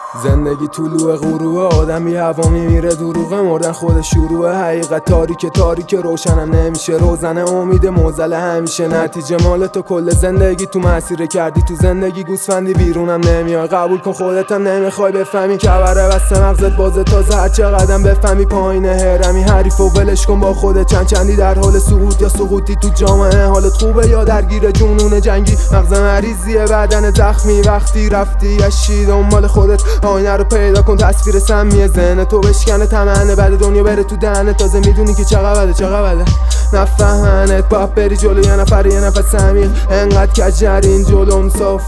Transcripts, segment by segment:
زندگی طلوع غروبه، آدمی هوا میمیره دروغه، مردن خود شروعه، حقیقت تاریک روشنم نمیشه، روزن امید موزل همیشه، نتیجه مال تو کل زندگی تو مسیر کردی، تو زندگی گوسفندی بیرونم نمیای، قبول کن خودتم نمیخوای بفهمی، کبره بسته مغزت بازه تازه، هر چه قدم بفهمی پایین هرمی، حریف و ولش کن با خودت، چندی در حال سقوط یا سقوطی تو جامعه، حالت خوبه یا درگیر جنون جنگی، مغز مریضیه بدن زخمی، وقتی رفتی یشی دنبال خودت، آینه رو پیدا کن، تصویر سمیه ذهن تو بشکنه، طمعه بعد دنیا بره تو دهنت، تازه میدونی که چقدر نفهمنت، باید بری جلو یه نفر یه نفس عمیق، انقدر کجرین جلوم صاف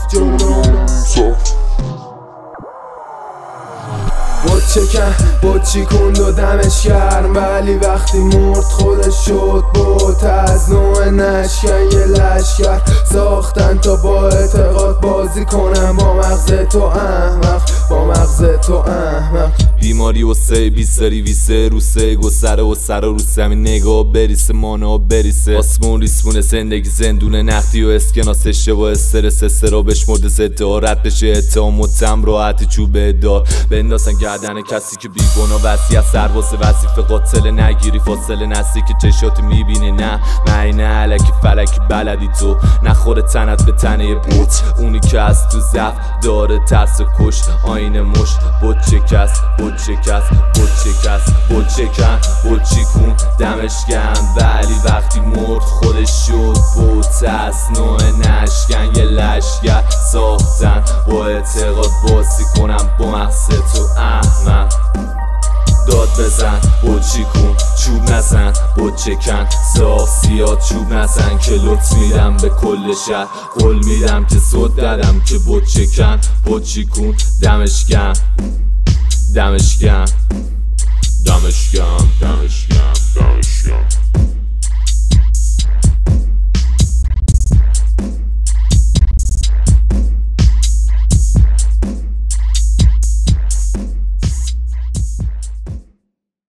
بچی کند و دمش گرم، ولی وقتی مرد خودش شد بود، از نوع نشکن یه لشکر ساختن تا با اعتقاد بازی کنم، با مغز تو احمق بیماری و سه بیساری ویسه روسه گسره و سر رو زمین نگاه بریسه مانا بریسه، آسمون ریسمونه زندگی زندونه، نقدی و اسکناس اشتباه استرس استرا بشمرده زده رد بشه اتهام متهم راحت چوبه دار بندازن گردن کسی که بیگونا، وصیت سرباس وظیفه قاتل نگیری فاصله نزدیک چشات میبینه، نه معینه علکی فلکی بلدی تو نخوره تنت به تنه بوت، اونی که از تو ضعف داره ترس کش آینه مش بچه کن دمش گرم، ولی وقتی مرد خودش شد بود، از نوع نشکن یه لشکر ساختن با اعتقاد بازی کنم، با مغز تو احمق داد بزن بچی کن چوب نزن بچه کن ساخ سیاد چوب نزن که لطف میدم به کل شهر، قول میدم که صد دادم که بچه کن بچی کن دمش گرم